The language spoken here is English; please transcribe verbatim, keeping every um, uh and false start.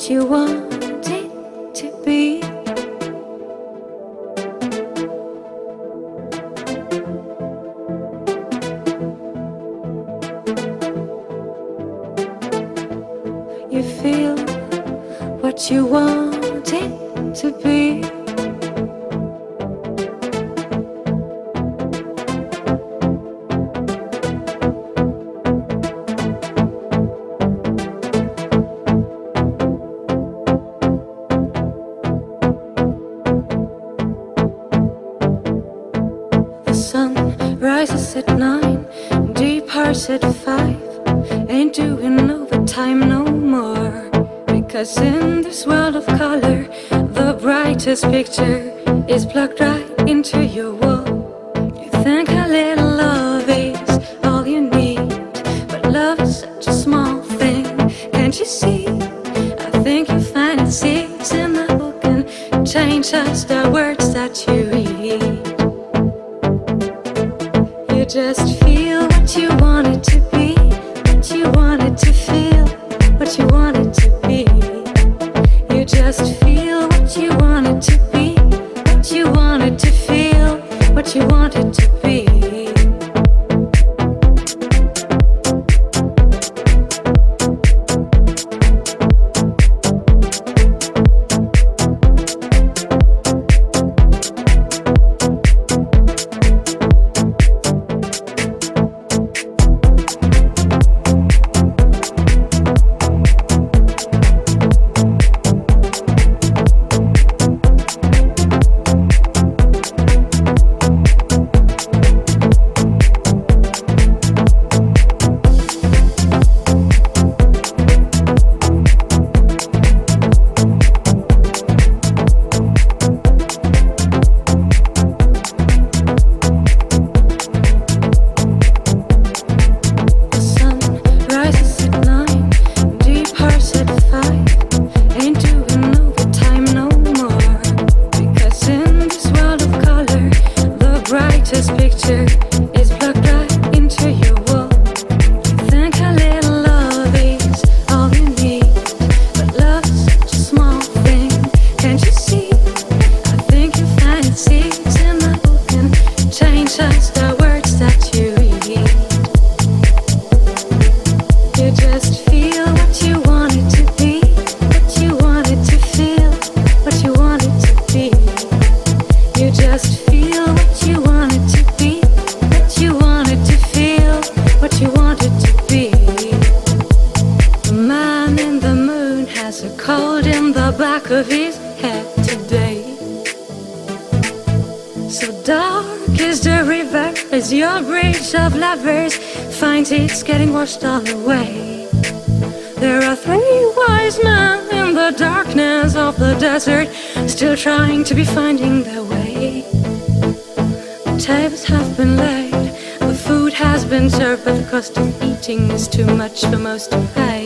what you want it to be. You feel what you want it to be. Rises at nine, departs at five. Ain't doing overtime no more. Because in this world of color, the brightest picture is plugged right into your wall. You think a little love is all you need, but love is such a small thing. Can't you see? I think you find it seeds in the book and change just the words that you read. You just feel what you want it to be, what you want it to feel, what you want it to be. You just feel what you want it to be, what you want it to feel, what you want it to be. Of his head today. So dark is the river as your bridge of lovers finds it's getting washed all away. There are three wise men in the darkness of the desert, still trying to be finding their way. The tables have been laid, the food has been served, but the cost of eating is too much for most to pay.